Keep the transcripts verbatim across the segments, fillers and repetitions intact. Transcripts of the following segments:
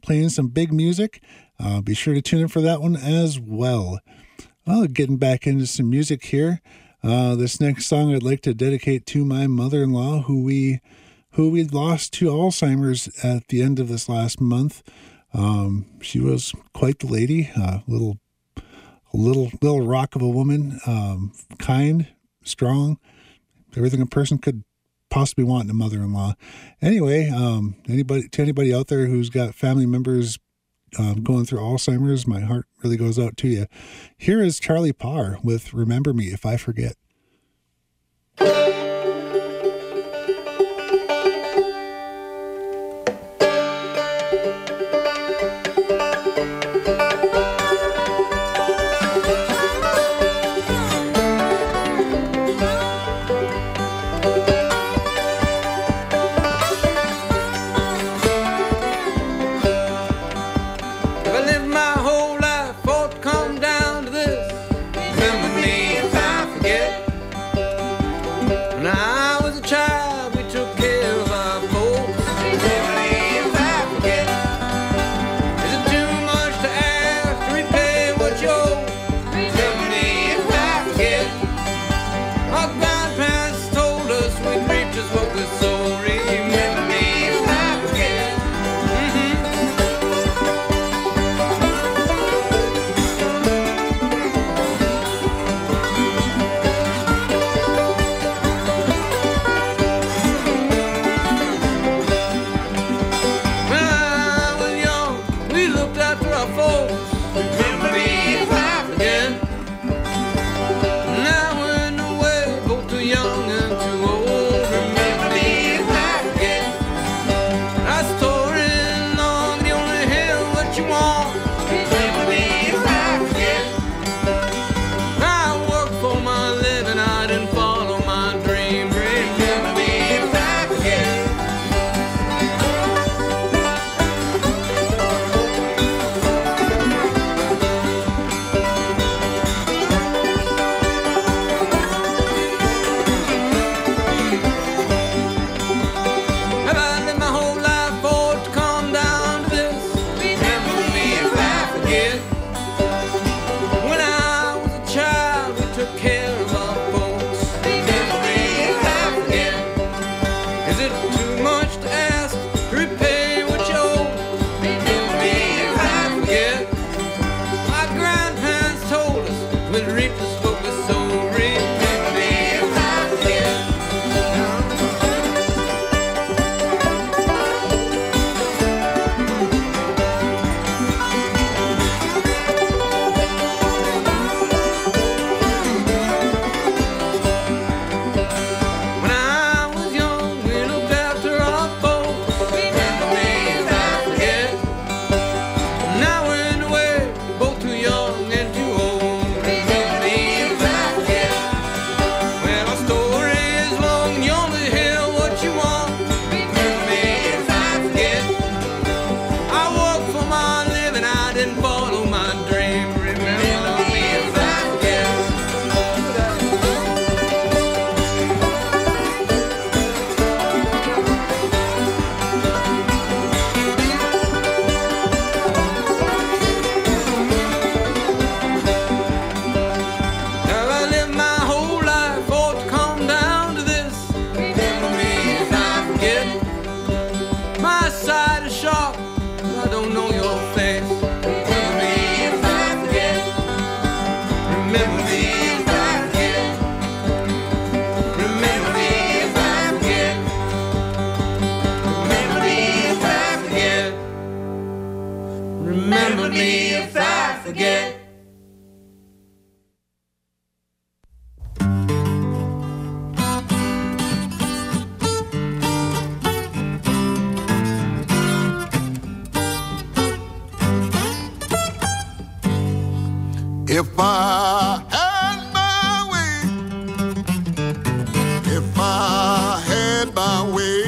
playing some big music. Uh, be sure to tune in for that one as well. Well, getting back into some music here. Uh, this next song I'd like to dedicate to my mother-in-law, who we who we lost to Alzheimer's at the end of this last month. Um, she was quite the lady, uh, little, little, little rock of a woman, um, kind, strong, everything a person could possibly want in a mother-in-law. Anyway, um, anybody to anybody out there who's got family members um, going through Alzheimer's, my heart really goes out to you. Here is Charlie Parr with "Remember Me If I Forget." If I had my way, if I had my way,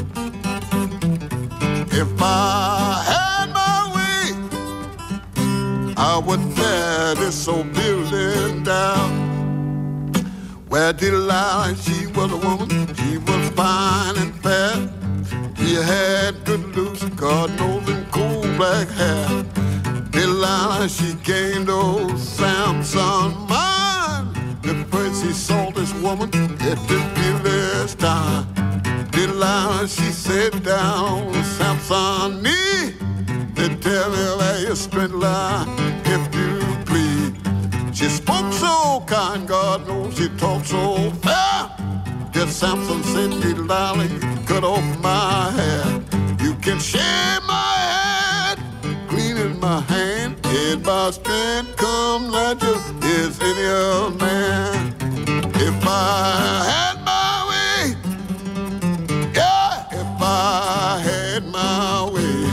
if I had my way, I would tear this old building down. Where Delilah, she was a woman, she was fine and fair. She had good looks, God knows, and cool. black hair. Delilah, she gained old Samson mind. The first he saw this woman at the village time. Delilah, she sat down Samson's knee. They tell me where your strength lie, if you please. She spoke so kind, God knows she talked so fair. Just Samson said, Delilah, you cut off my hair. You can shave my head, clean in my hand. In my strength come natural is any other man. If I had my way, yeah, if I had my way,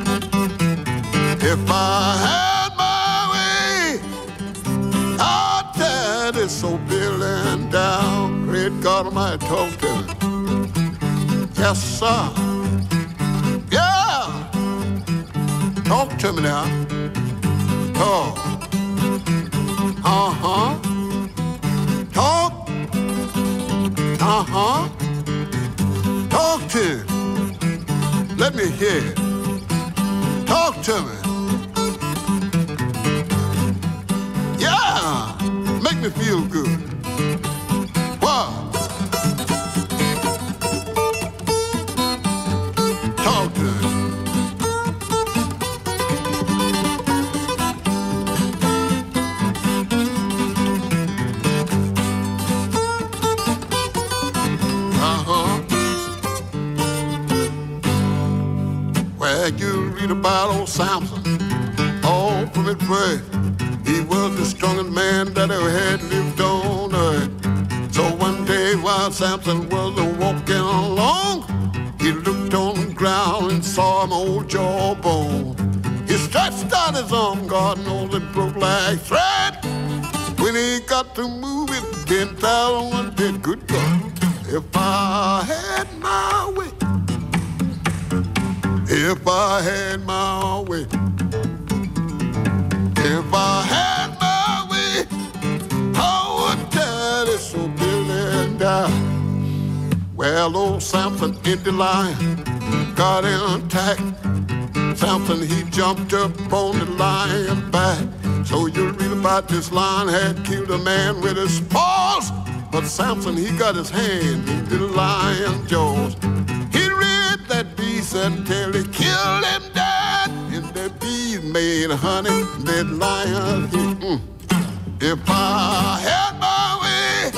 if I had my way, I'd tear this old building down. Great God Almighty, talk to me. Yes, sir. Yeah. Talk to me now. Talk. Uh-huh. Talk. Uh-huh. Talk to me. Let me hear it. Talk to me. Yeah. Make me feel good. Wow. Talk to me. You read about old Samson, all from his birth. He was the strongest man that ever had lived on earth. So one day while Samson was walking along, he looked on the ground and saw an old jawbone. He stretched out his arm, God knows it broke like thread. When he got to move it, ten thousand one did. Good God, if I had my way, if I had my way, if I had my way, I would tear this old building down. Well, old Samson in the lion got in attack. Samson, he jumped up on the lion back. So you read about this lion had killed a man with his paws, but Samson, he got his hand in the lion's jaws. That beast until he killed him dead. And that beast made honey, that lion. Mm. If I had my way,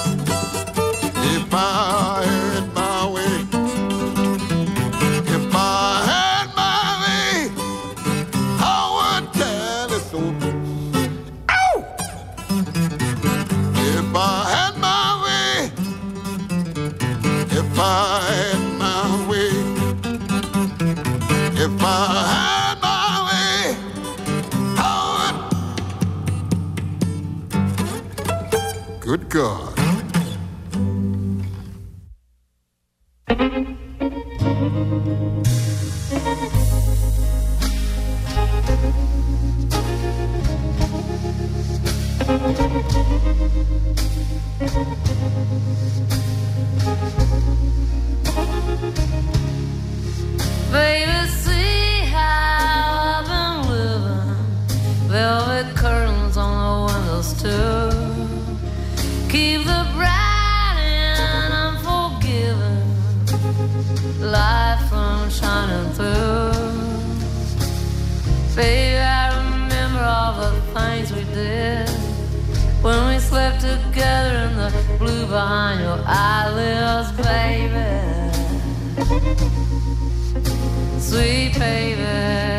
if I had my way, if I had my way, I would tell it so. Ow! If I had my way, if I had my way, if I had my way, I would. Good God. Baby, see how I've been living. Velvet curtains on the windows too. Keep the bright and unforgiving light from shining through. Baby, I remember all the things we did when we slept together in the blue behind your eyelids, baby. Sweet baby,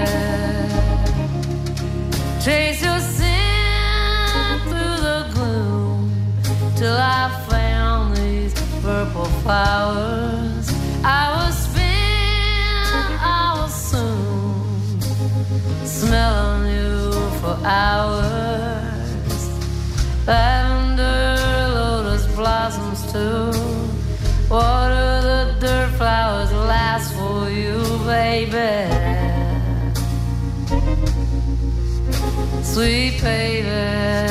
trace your sin through the gloom till I found these purple flowers. I was spin, I was soon smelling you for hours. Lavender, lotus blossoms too. Water the dirt flowers last for you, baby. Sweet baby.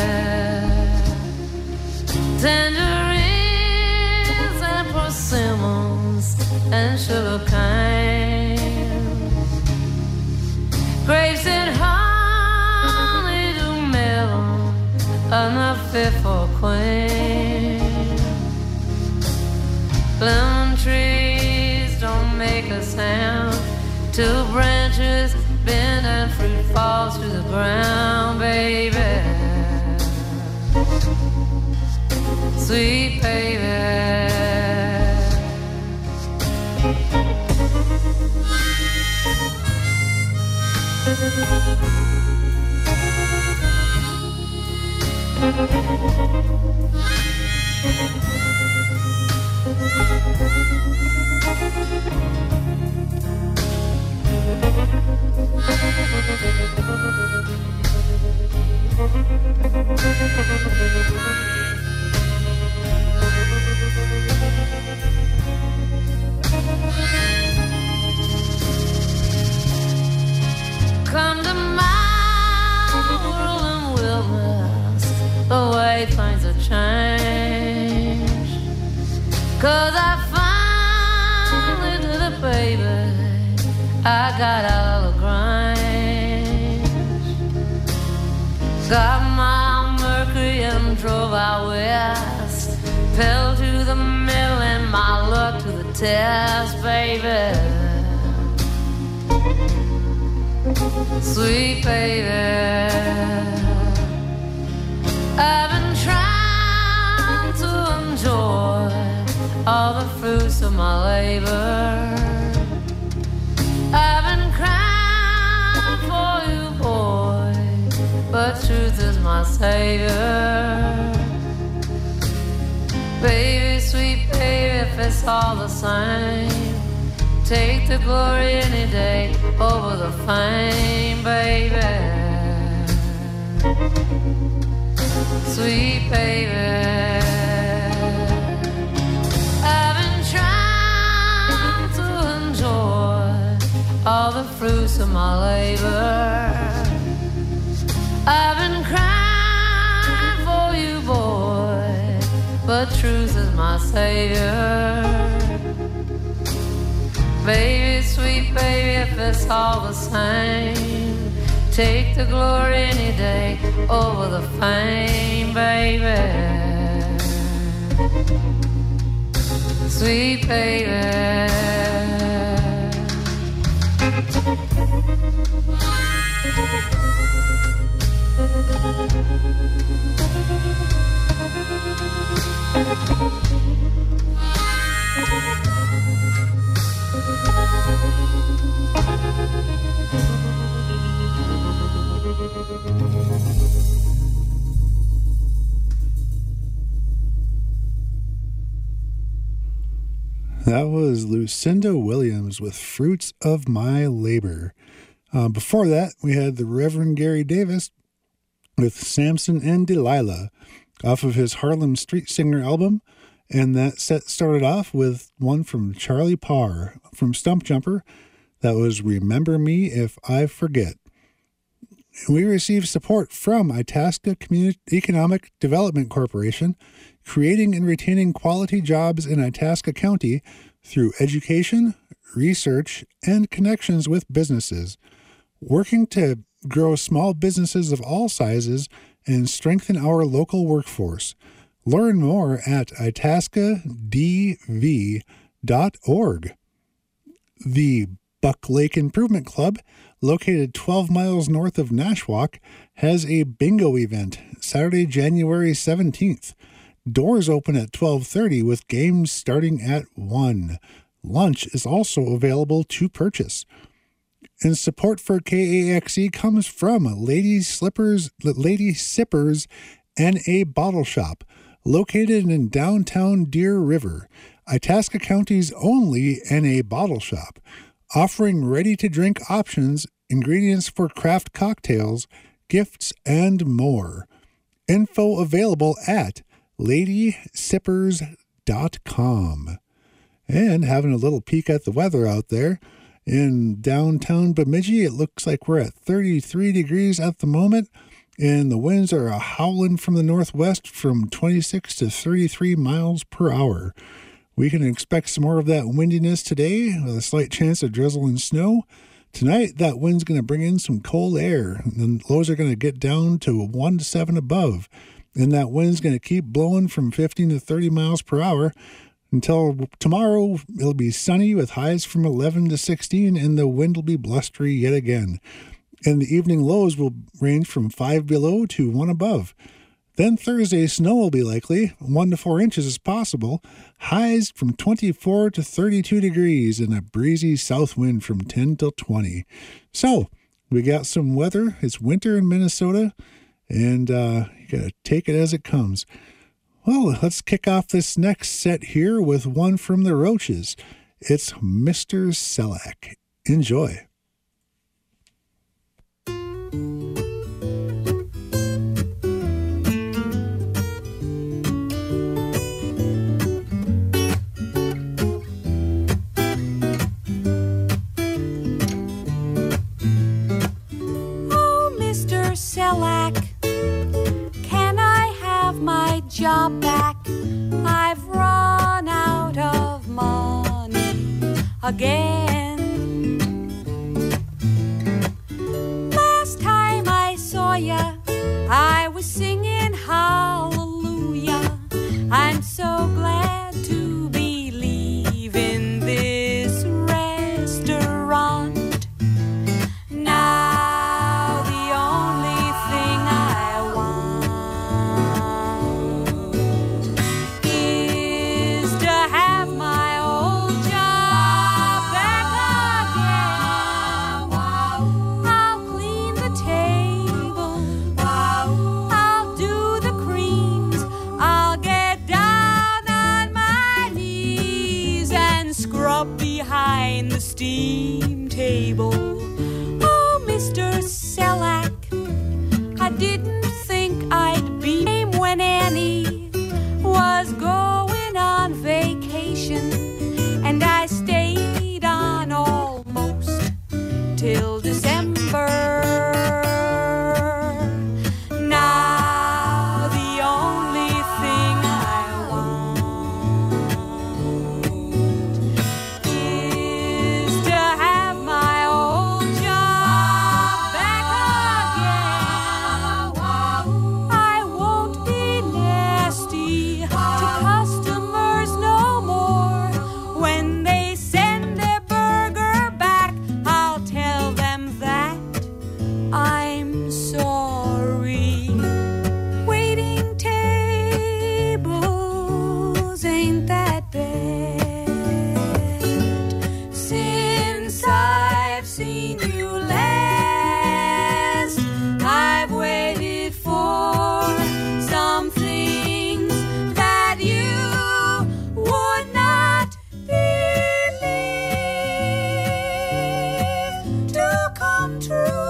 Tangerines and persimmons and sugar cane. ground, baby. Sweet baby. Come to my world and wilderness, the way things have changed. 'Cause I finally did it, baby. I got out of the grange, got my Mercury and drove out west, pedal to the middle and my luck to the test, baby. Sweet baby, I've been trying to enjoy all the fruits of my labor. I've been crying for you, boy, but truth is my savior. Baby, sweet baby, if it's all the same, take the glory any day over the fame, baby. Sweet baby, I've been trying to enjoy all the fruits of my labor. I've been crying for you, boy, but truth is my savior. Baby, sweet baby, if it's all the same, take the glory any day over the fame, baby. Sweet baby. That was Lucinda Williams with Fruits of My Labor. Uh, before that, we had the Reverend Gary Davis with Samson and Delilah off of his Harlem Street Singer album. And that set started off with one from Charlie Parr from Stump Jumper. That was Remember Me If I Forget. We received support from Itasca Community Economic Development Corporation, creating and retaining quality jobs in Itasca County through education, research, and connections with businesses, working to grow small businesses of all sizes and strengthen our local workforce. Learn more at itasca d v dot org. The Buck Lake Improvement Club, located twelve miles north of Nashwauk, has a bingo event Saturday, January seventeenth. Doors open at twelve thirty with games starting at one. Lunch is also available to purchase. And support for K A X E comes from Lady Slippers, Lady Sippers and a Bottle Shop, located in downtown Deer River, Itasca County's only N A bottle shop, offering ready-to-drink options, ingredients for craft cocktails, gifts, and more. Info available at lady sippers dot com. And having a little peek at the weather out there, in downtown Bemidji, it looks like we're at thirty-three degrees at the moment, and the winds are howling from the northwest from twenty-six to thirty-three miles per hour. We can expect some more of that windiness today with a slight chance of drizzle and snow. Tonight, that wind's going to bring in some cold air, and the lows are going to get down to one to seven above. And that wind's going to keep blowing from fifteen to thirty miles per hour until tomorrow. It'll be sunny with highs from eleven to sixteen, and the wind will be blustery yet again. and the evening lows will range from five below to one above. Then Thursday, snow will be likely, one to four inches is possible, highs from twenty-four to thirty-two degrees, and a breezy south wind from ten till twenty. So, we got some weather. It's winter in Minnesota, and uh, you got to take it as it comes. Well, let's kick off this next set here with one from the Roaches. It's Mister Selak. Enjoy. Selak, can I have my job back? I've run out of money again. Last time I saw ya, I was singing hallelujah. I'm so glad to be leaving this restaurant. Now behind the steam table. Oh, Mister Selak, I didn't think I'd be home when Annie was going on vacation, and I stayed on almost till December. Now the only thing I want is to have my old job back again. I won't be nasty to customers no more. When they send their burger back, I'll tell them that I'm sorry. Waiting tables ain't that bad. Since I've seen you last, I've waited for some things that you would not believe to come true.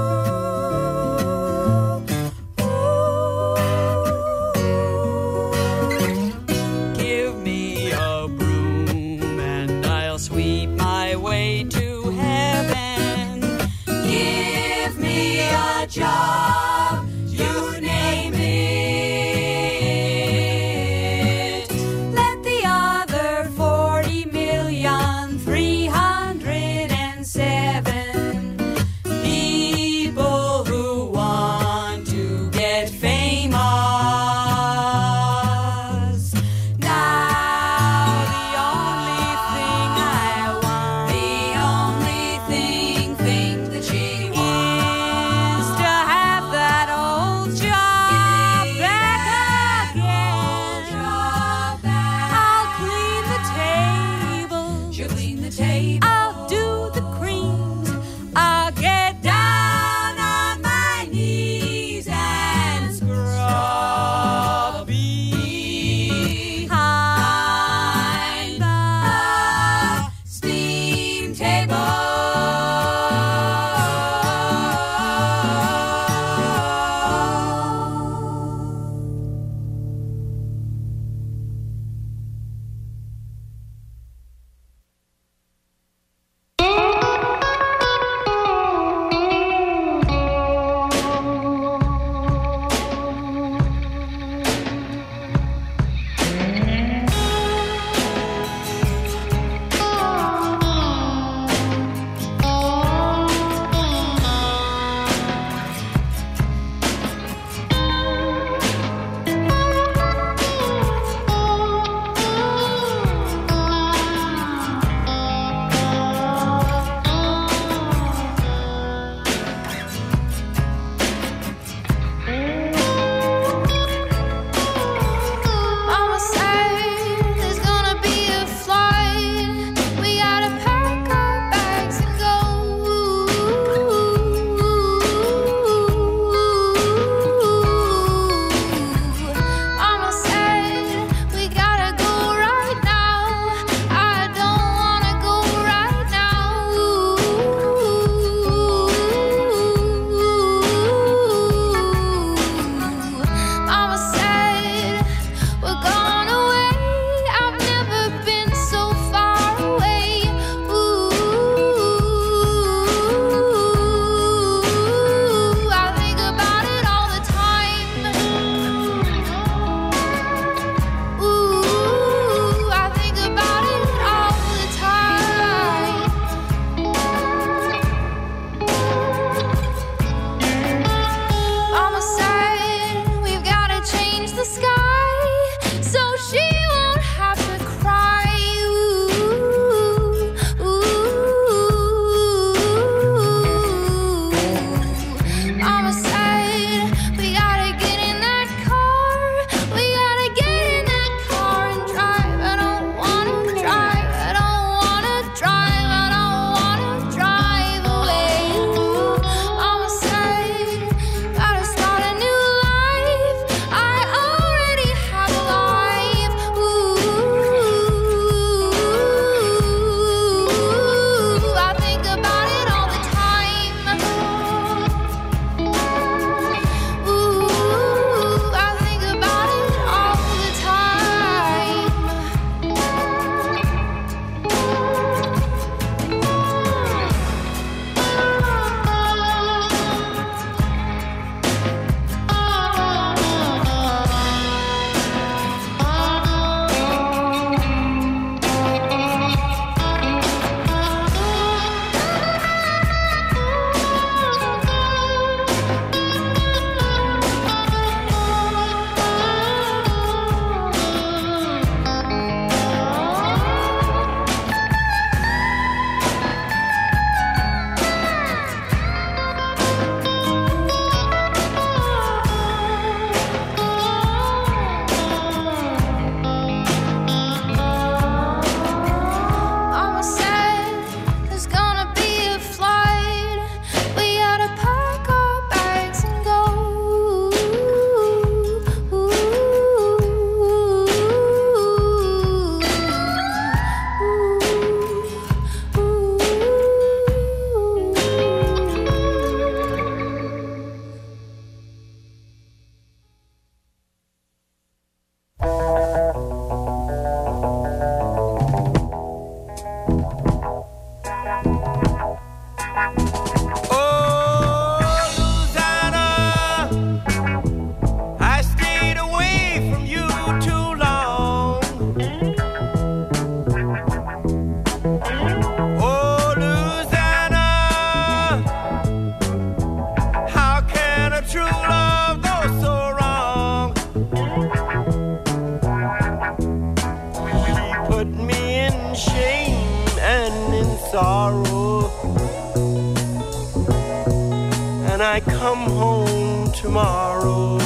Give me a broom and I'll sweep my way to heaven. Give me a job, you name it. Let the other forty million three hundred and seven people who want to get famous. Now the only thing I want, the only thing, thing that she wants, is to have when I come home tomorrow.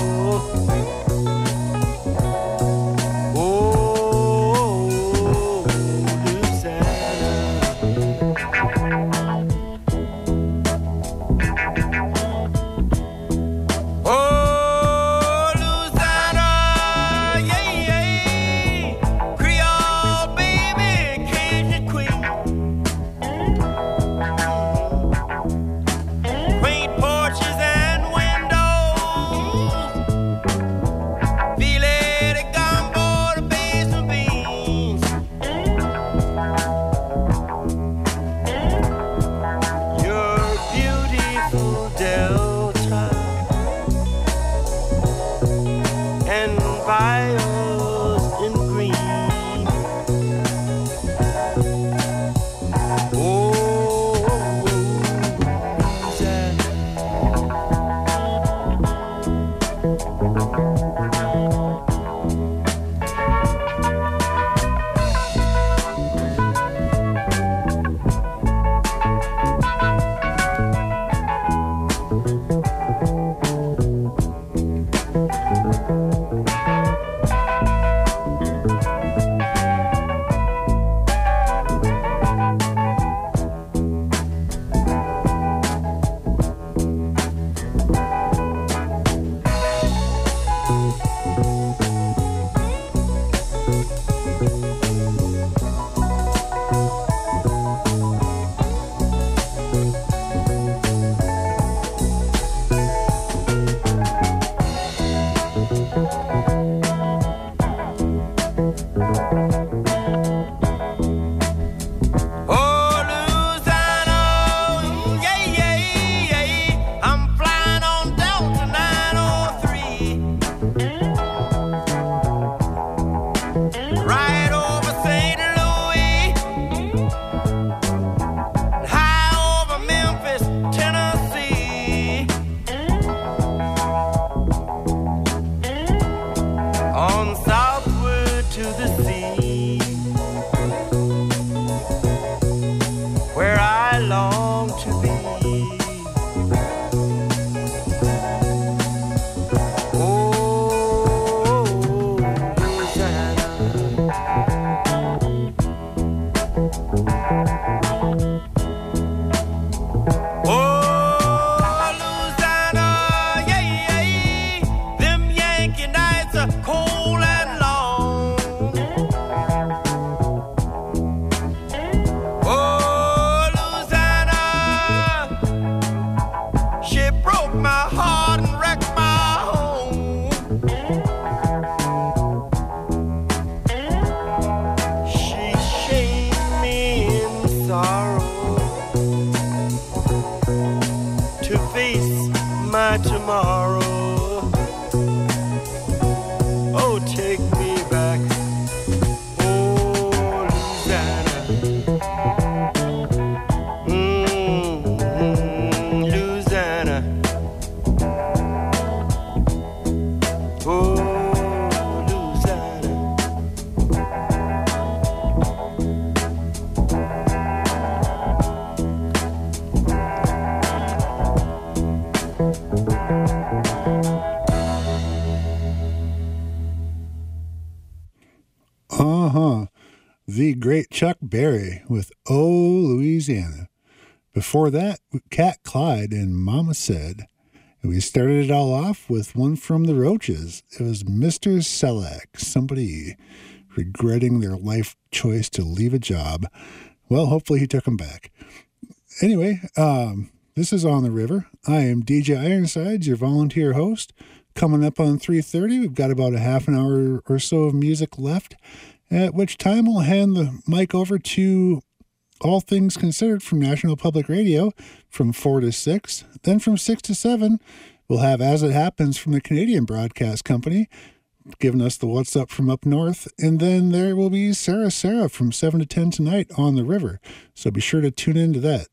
The great Chuck Berry with Oh, Louisiana. Before that, Cat Clyde and Mama Said. And we started it all off with one from the Roaches. It was Mister Selak, somebody regretting their life choice to leave a job. Well, hopefully he took them back. Anyway, um, this is On the River. I am D J Ironsides, your volunteer host. Coming up on three thirty, we've got about a half an hour or so of music left, at which time we'll hand the mic over to All Things Considered from National Public Radio from four to six. Then from six to seven, we'll have As It Happens from the Canadian Broadcast Company, giving us the What's Up from up north. And then there will be Sarah Sarah from seven to ten tonight on the river. So be sure to tune into that.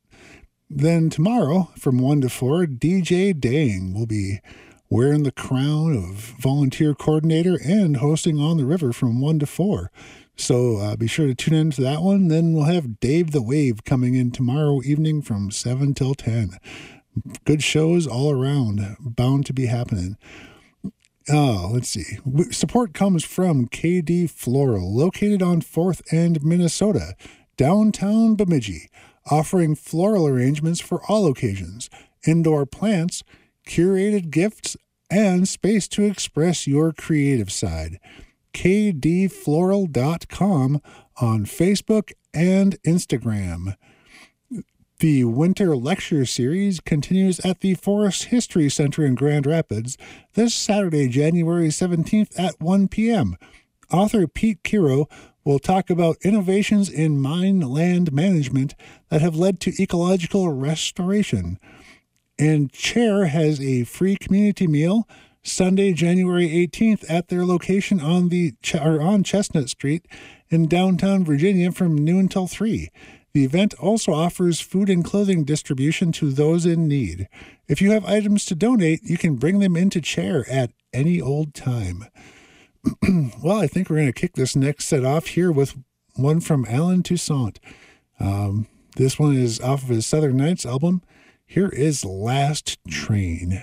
Then tomorrow from one to four, D J Dang will be wearing the crown of volunteer coordinator and hosting On the River from one to four. So uh, be sure to tune into that one. Then we'll have Dave the Wave coming in tomorrow evening from seven till ten. Good shows all around, bound to be happening. Oh, let's see. Support comes from K D Floral, located on fourth and Minnesota, downtown Bemidji, offering floral arrangements for all occasions, indoor plants, curated gifts, and space to express your creative side. k d floral dot com on Facebook and Instagram. The Winter Lecture Series continues at the Forest History Center in Grand Rapids this Saturday, January seventeenth at one p.m. Author Pete Kiro will talk about innovations in mine land management that have led to ecological restoration. And Chair has a free community meal Sunday, January eighteenth at their location on the or on Chestnut Street in downtown Virginia from noon till three. The event also offers food and clothing distribution to those in need. If you have items to donate, you can bring them into Chair at any old time. Well, I think we're going to kick this next set off here with one from Alan Toussaint. Um, this one is off of his Southern Nights album. Here is Last Train.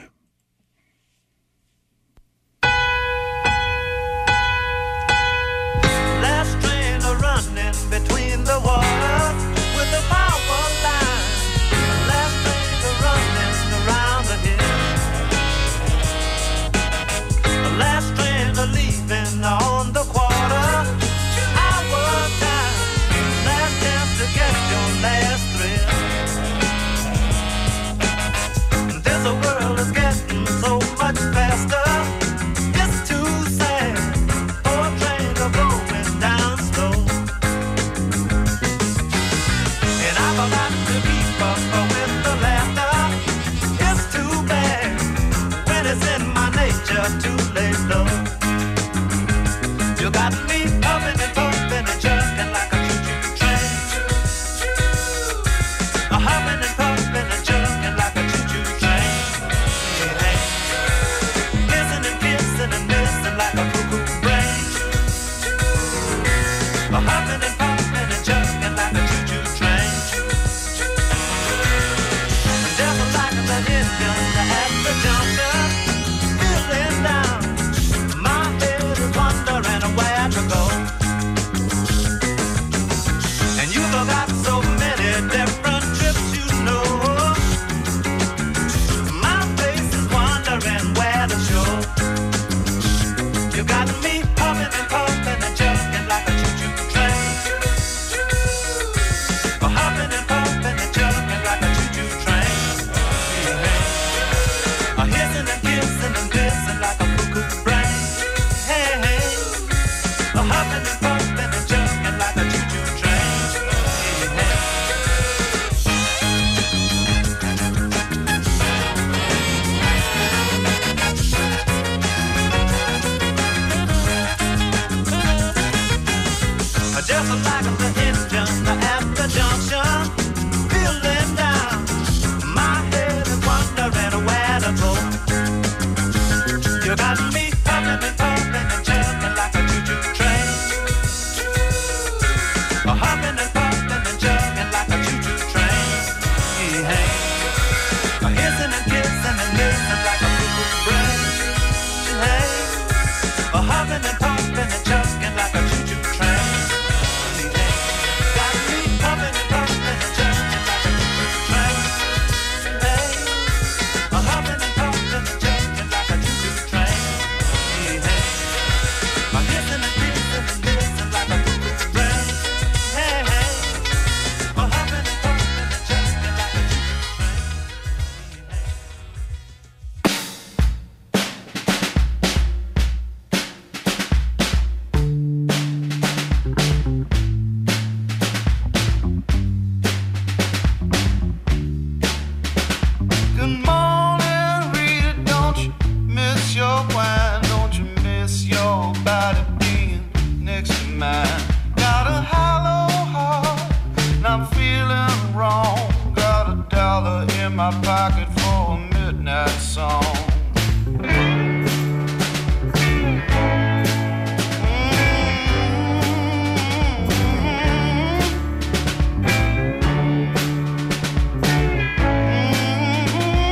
Last train a running between the water with a power line. Last train a running around the hill. Last train a leaving on the quarter hour time. Last chance to get your last thrill. This world is getting so much faster. It's too sad for a train to going down slow. And I've got to keep up with the laughter. It's too bad when it's in my nature to lay low. You got me pumping and pumping and jerking like a choo-choo train. A humming and pumping and jerking like a choo-choo train. Hey, kissing and kissing and missing like a cuckoo brain. A humming and pumping and jerking like a choo-choo train. Just like the engine at the junction, feeling down. My head is wondering where to go. And you've got so many different trips, you know. My face is wondering where to show. You got me humming and pumping and jerking like a choo-choo train. Humming and pumping and jerking like a choo-choo train. A hissing and kissing and missing like a cuckoo brain. Hey, hey. A humming and pumping and jerking like a choo-choo train. Hey, hey. Just like the engine at the junction, feeling down. My head is wondering where to go. You got me pumping and pumping and jerking like a choo-choo train. A humming and pumping and jerking like a choo-choo train. Hey, a hissing and kissing and missing like a cuckoo brain. Hey, a humming and pumping and jerking like a choo-choo train. Got me pumping and pumping and jerking like a choo-choo train. Hey, a humming and pumping and jerking like a choo-choo train. Hey, a hissing and kissing and missing like a cuckoo brain. Hey, hey, a humming and pumping and jerking like a choo-choo train. Good morning, Rita. Don't you miss your wine? Don't you miss your body being next to mine? Got a hollow heart, and I'm feeling wrong. Got a dollar in my pocket for a midnight song. Mm-hmm.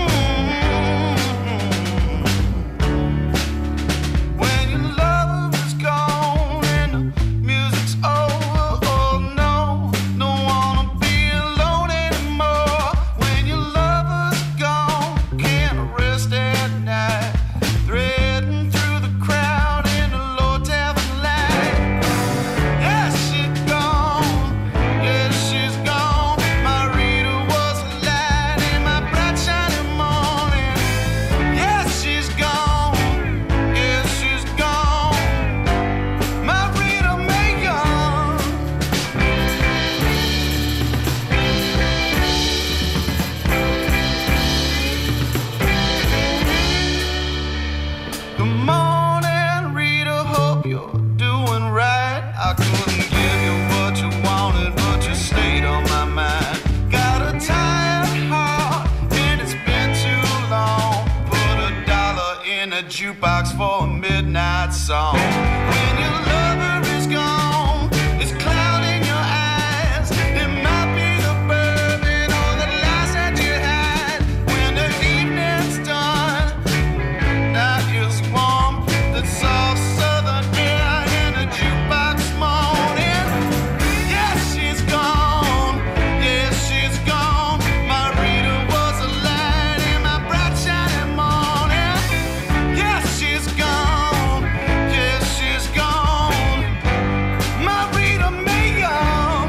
the jukebox for a midnight song. When your lover is gone, it's clouding your eyes. It might be the bourbon or the lies that you had. When the evening's done, night is warm, the soft southern air in the jukebox moaning. Yes, she's gone. Yes, she's gone. My Rita was a light in my bright shining morning. Yes, she's gone. Yes, she's gone. My Rita Mae Young.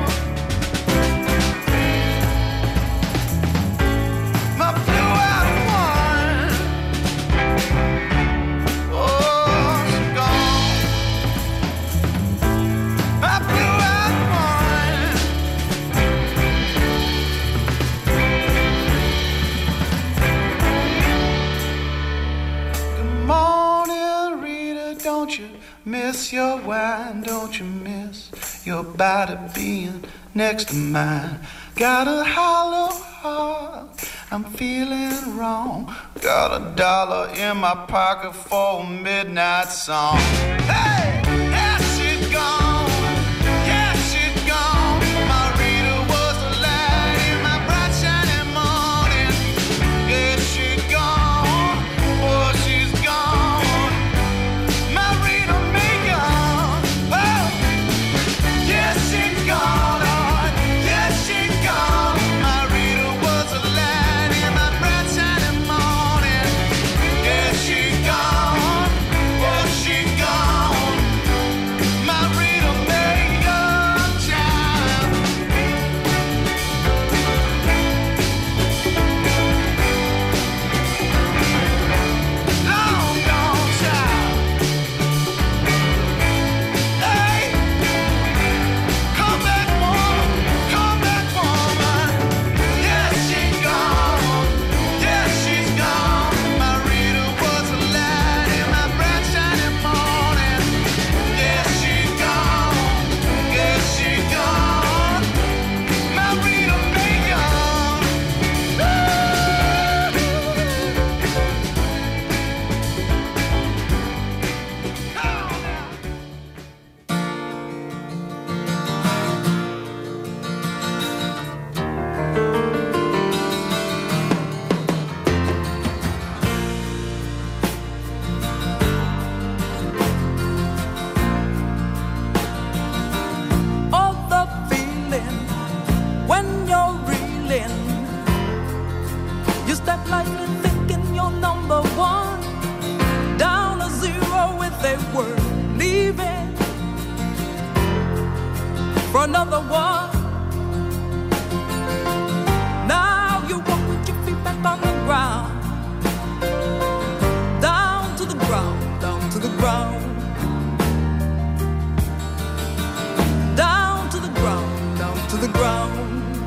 My blue-eyed one. Oh, she's gone. My blue-eyed one. Good morning, Rita. Don't you miss your wine? Don't you miss your body being next to mine? Got a hollow heart. I'm feeling wrong. Got a dollar in my pocket for a midnight song. Hey, yeah, she's gone. Yeah, she's gone. My Rita was a light in my bright shining morning. Yeah, she's gone. Oh, she's gone. My Rita Mae Young. Oh, yeah, she's gone. Oh, yeah, she's gone. My Rita was a light in my bright shining morning. Yeah, she's gone. Oh, she's gone. My Rita Mae Young child. Long gone child. Hey, come back, woman. Come back, woman. Yes, she's gone. Yes, she's gone. My Rita was a light in my bright shining morning. Yes, she's gone. Yes, she's gone. My Rita Mae Young. All the feeling when you're reeling. You step lightly thinking you're number one. Down a zero with a word leaving for another one. Now you walk with your feet back on the ground. Down to the ground, down to the ground. Down to the ground, down to the ground.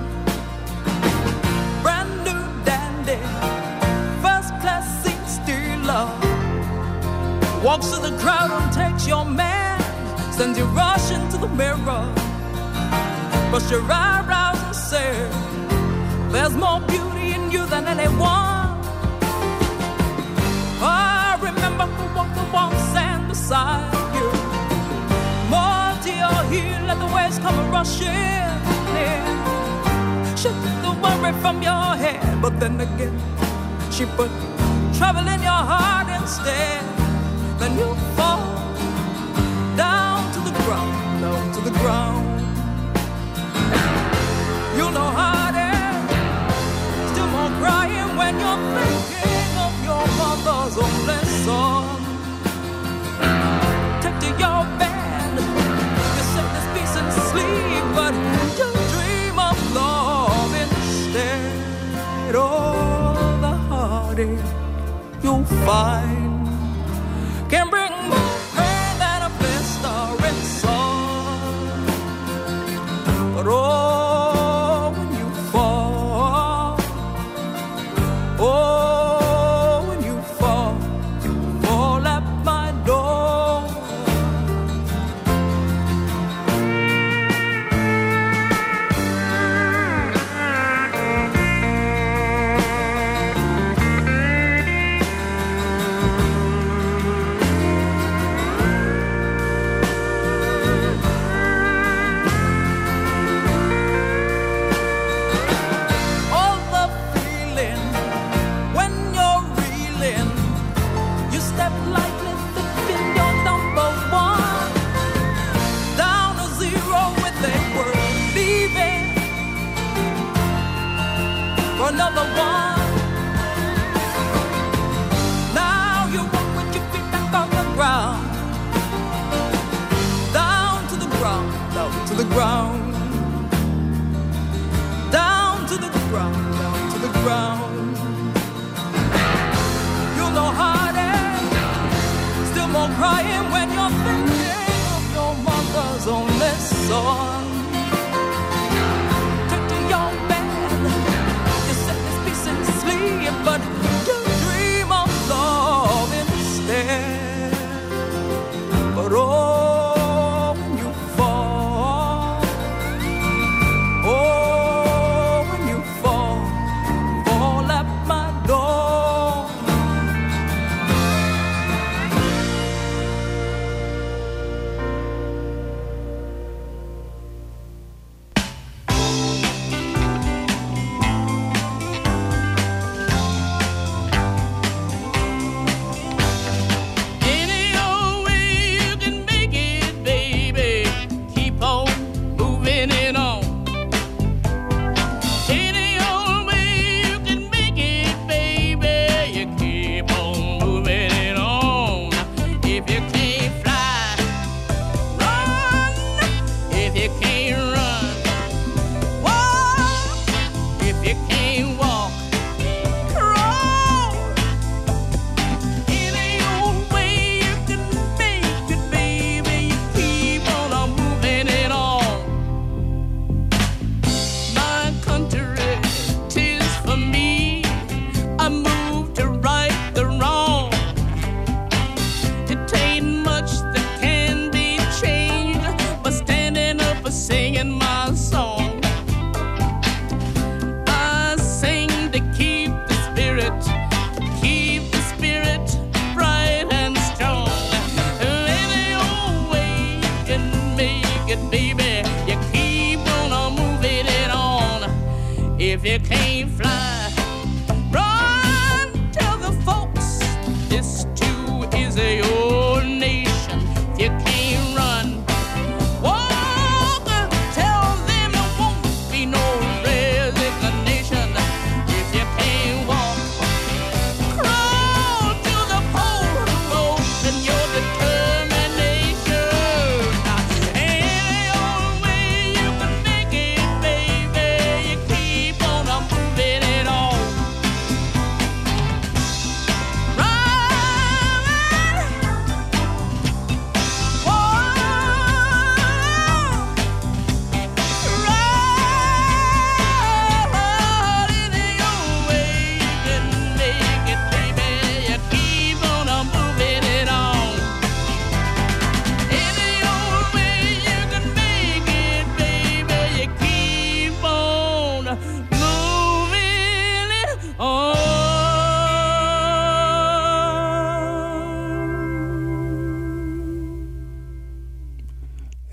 Brand new dandy, first class seat stealer. Walks to the crowd and takes your man. Sends you rushing to the mirror. Brush your eyebrows and say, there's more beauty in you than anyone. I remember who walked the walk sand beside you. More to your heel, let the waves come rushing in. She took the worry from your head, but then again, she put trouble in your heart instead. Then you fall down to the ground, down to the ground. You know how it is, still more crying when you're thinking of your mother's only son. Take to your bed, you say this peace and sleep, but you dream of love instead. Oh, the heartache you'll find can bring more pain than a blistering sun. But oh, when you fall, oh, when you fall, you fall at my door.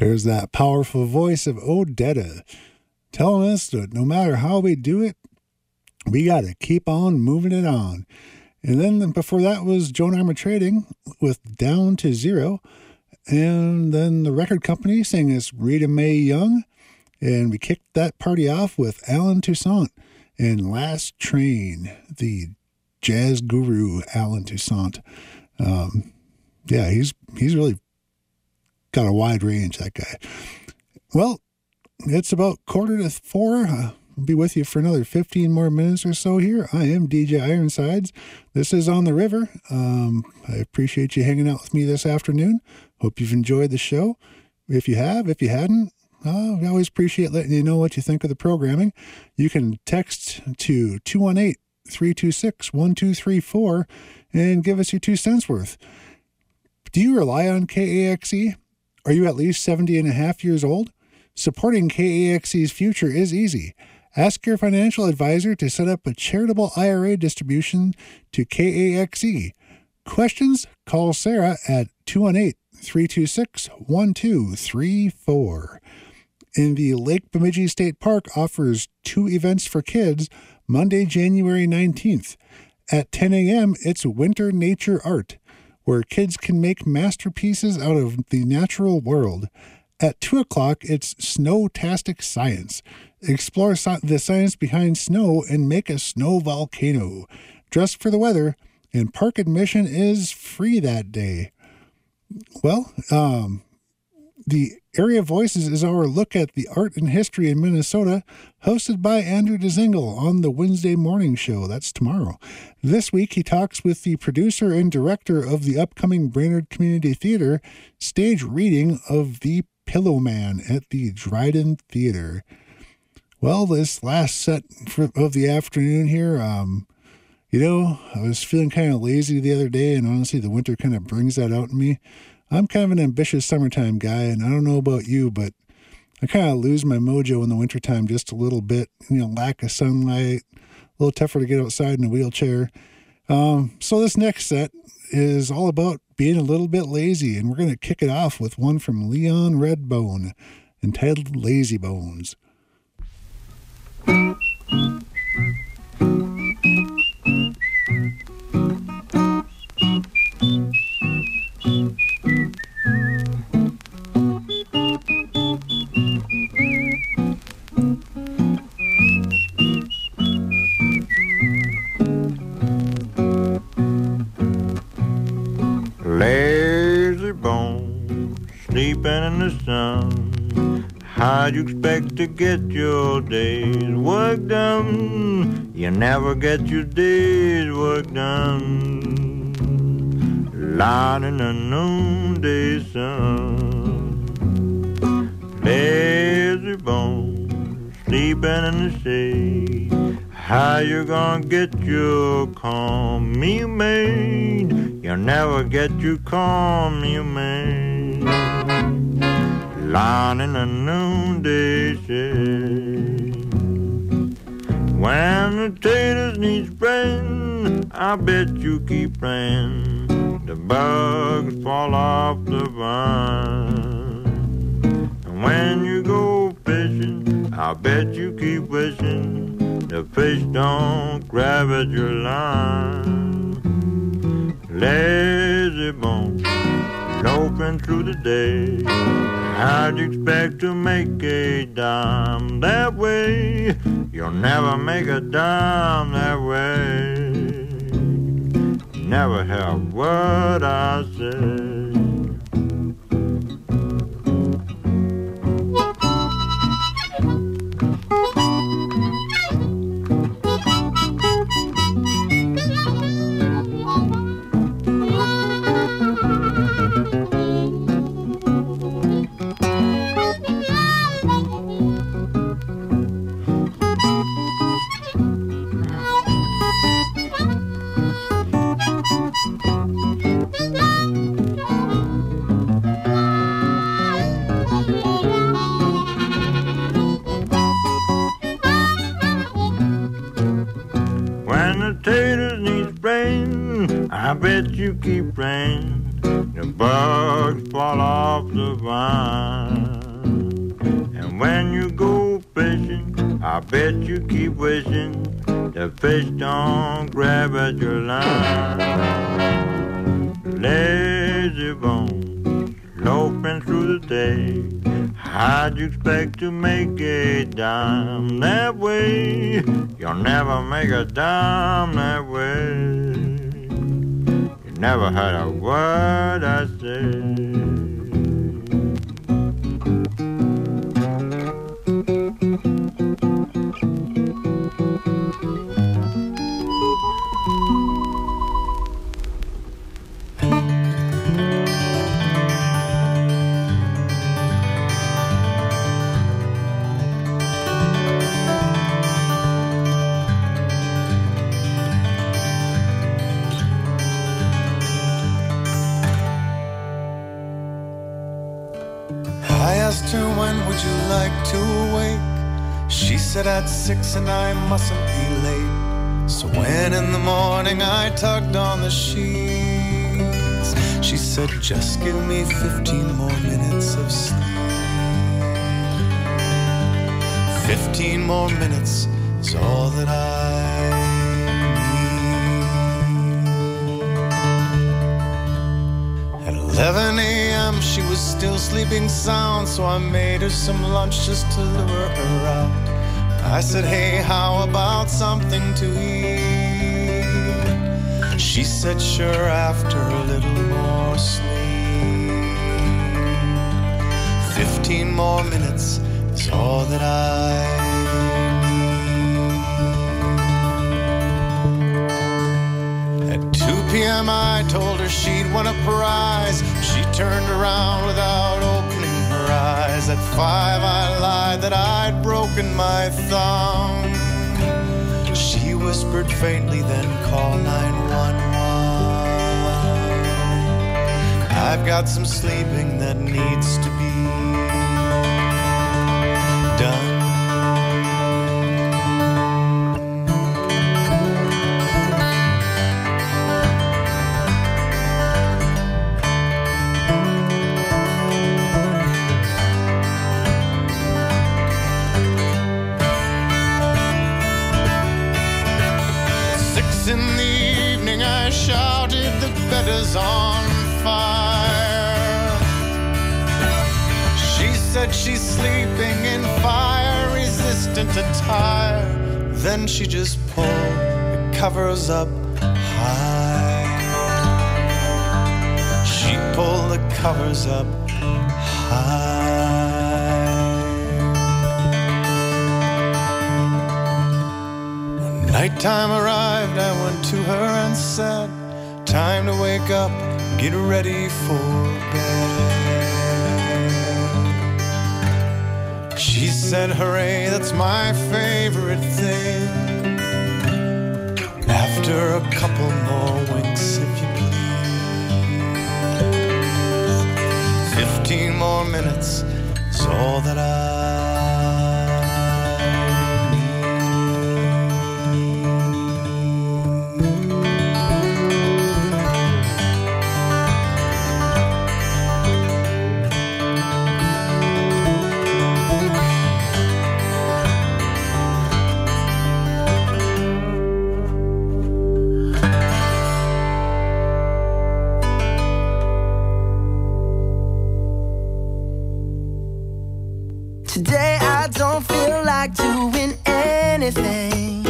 There's that powerful voice of Odetta telling us that no matter how we do it, we got to keep on moving it on. And then before that was Joan Armour Trading with Down to Zero. And then the record company sang us Rita Mae Young. And we kicked that party off with Alan Toussaint and Last Train, the jazz guru Alan Toussaint. Um, yeah, he's he's really got a wide range, that guy. Well, it's about quarter to four. Uh, I'll be with you for another fifteen more minutes or so here. I am D J Ironsides. This is On the River. Um, I appreciate you hanging out with me this afternoon. Hope you've enjoyed the show. If you have, if you hadn't, uh, we always appreciate letting you know what you think of the programming. You can text to two one eight, three two six, one two three four and give us your two cents worth. Do you rely on K A X E? Are you at least seventy and a half years old? Supporting K A X E's future is easy. Ask your financial advisor to set up a charitable I R A distribution to K A X E. Questions? Call Sarah at two one eight, three two six, one two three four. And the Lake Bemidji State Park offers two events for kids Monday, January nineteenth. At ten a.m., it's Winter Nature Art, where kids can make masterpieces out of the natural world. At two o'clock, it's Snowtastic Science. Explore so- the science behind snow and make a snow volcano. Dress for the weather, and park admission is free that day. Well, um, the Area Voices is our look at the art and history in Minnesota, hosted by Andrew DeZingle on the Wednesday morning show. That's tomorrow. This week, he talks with the producer and director of the upcoming Brainerd Community Theater stage reading of The Pillow Man at the Dryden Theater. Well, this last set for, of the afternoon here, um, you know, I was feeling kind of lazy the other day, and honestly, the winter kind of brings that out in me. I'm kind of an ambitious summertime guy, and I don't know about you, but I kind of lose my mojo in the wintertime just a little bit. You know, lack of sunlight, a little tougher to get outside in a wheelchair. Um, so this next set is all about being a little bit lazy, and we're going to kick it off with one from Leon Redbone entitled Lazy Bones. Lazy bones, sleeping in the sun. How'd you expect to get your day's work done? You never get your day's work done. Lying in the noonday sun. Lazy bones, sleeping in the shade. How you gonna get your calm, you made? You'll never get your calm, you made. Lying in the noonday shade. When the taters need spreading, I bet you keep praying the bugs fall off the vine. And when you go fishing, I bet you keep wishing the fish don't grab at your line. Lazy bones, loafing through the day. How'd you expect to make a dime that way? You'll never make a dime that way. Never have what I say. Taters need spraying, I bet you keep praying the bugs fall off the vine. And when you go fishing, I bet you keep wishing the fish don't grab at your line. Lazy bone, loafing through the day. How'd you expect to make a dime that way? You'll never make a dime that way. You never heard a word I said. Said at six and I mustn't be late. So when in the morning I tugged on the sheets, she said, just give me fifteen more minutes of sleep. Fifteen more minutes is all that I need. At eleven a.m. she was still sleeping sound, so I made her some lunch just to lure her out. I said, hey, how about something to eat? She said, sure, after a little more sleep. Fifteen more minutes is all that I need. At two p.m. I told her she'd won a prize. She turned around without opening her eyes. At five I lied that I'd broken my thumb. She whispered faintly, then call nine one one. I've got some sleeping that needs to be done. On fire. She said she's sleeping in fire-resistant attire. Then she just pulled the covers up high. She pulled the covers up high. When nighttime arrived, I went to her and said, time to wake up, get ready for bed. She said, hooray, that's my favorite thing. After a couple more winks, if you please. Fifteen more minutes is all that I Today I don't feel like doing anything.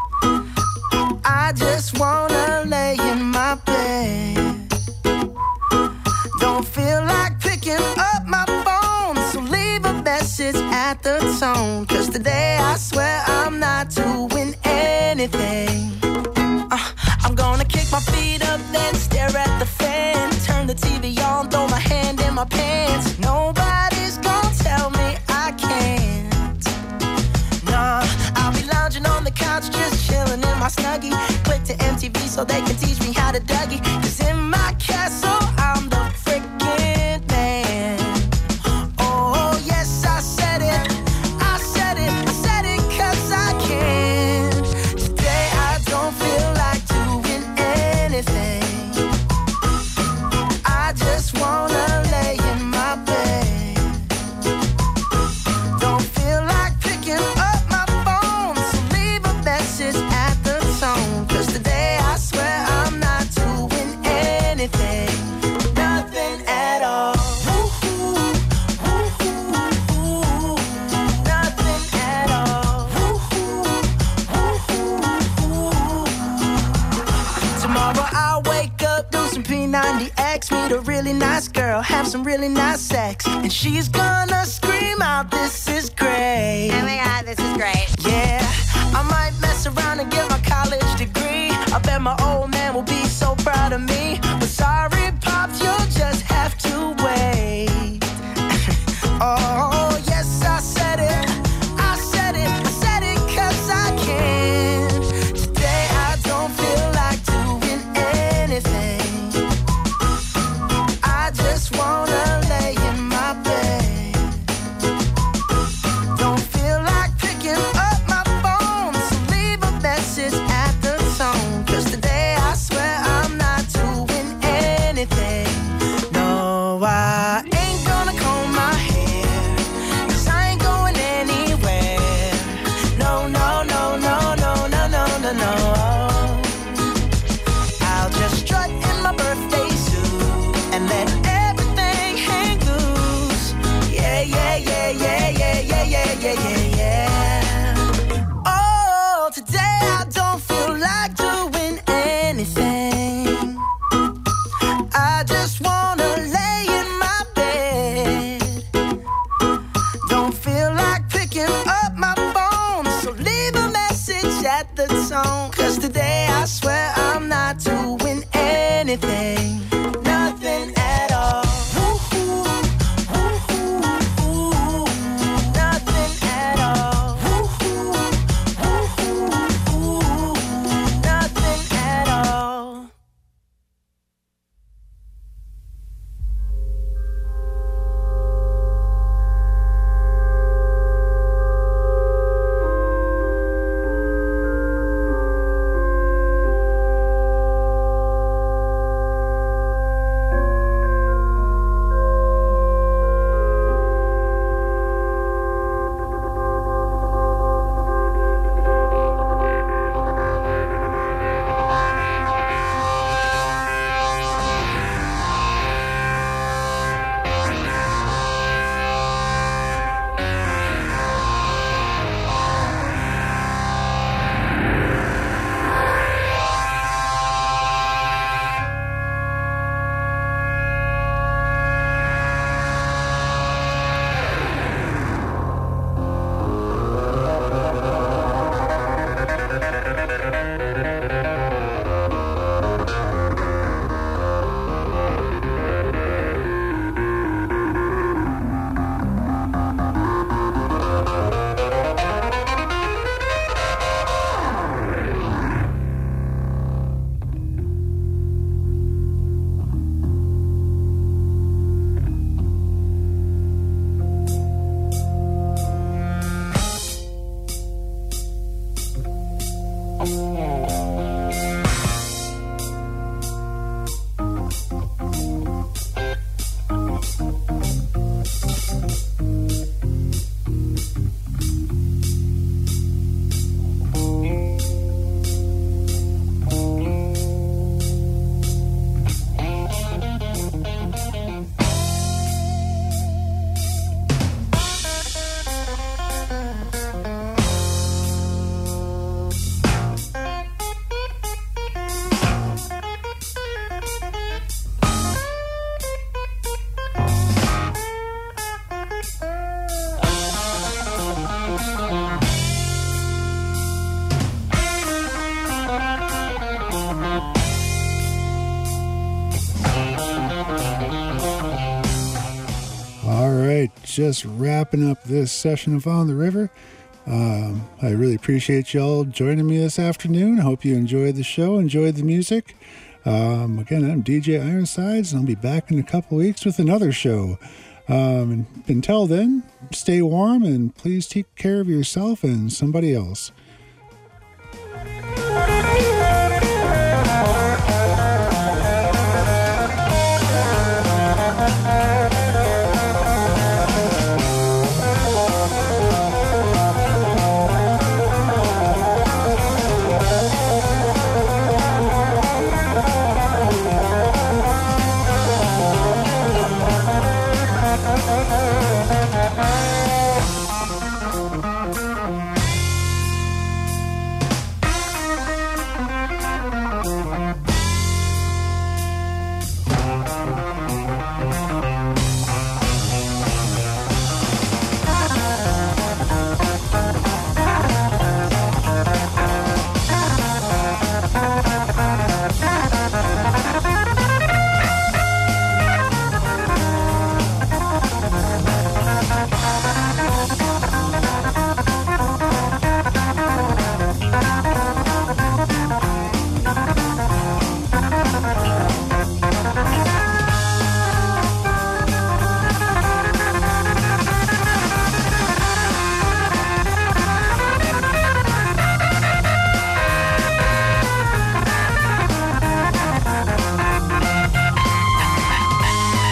I just wanna lay in my bed. Don't feel like picking up my phone, so leave a message at the tone. Cause today I swear I'm not doing anything. uh, I'm gonna kick my feet up, then stare at the fan. Turn the T V on, throw my hand in my pants. Nobody's gonna tell me I can't. Nah, I'll be lounging on the I wake up, do some P ninety X, meet a really nice girl, have some really nice sex, and she's gonna scream out, this is great. Oh my God, this is great. Yeah, I might mess around and get my college degree. I bet my old man will be so proud of me. But sorry, Pops, you'll just have to wait. Oh, yes, I said it. I said it. I said it 'cause I can. Today I don't feel like doing anything. I just wanna lay in my bed. Don't feel like picking up my phone, so leave a message at the tone. 'Cause today I swear I'm not doing anything. No, I ain't gonna comb my hair, 'cause I ain't going anywhere. No, no, no, no, no, no, no, no, no. I'll just strut in my birthday suit and let everything hang loose. Yeah, yeah, yeah, yeah, yeah, yeah, yeah, yeah, yeah, yeah. Oh, today I don't feel like doing anything. I just wanna lay in my bed. Don't feel like picking up my phone, so leave a message at the tone. 'Cause today I swear I'm not doing anything. Nothing at all. Woo-hoo, woo-hoo, woo-hoo. Nothing at all. Woo-hoo, woo-hoo, woo-hoo. Nothing at all. All right, just wrapping up this session of On the River. Um, I really appreciate y'all joining me this afternoon. I hope you enjoyed the show, enjoyed the music. Um, again, I'm D J Ironsides, and I'll be back in a couple weeks with another show. Um, and until then, stay warm and please take care of yourself and somebody else.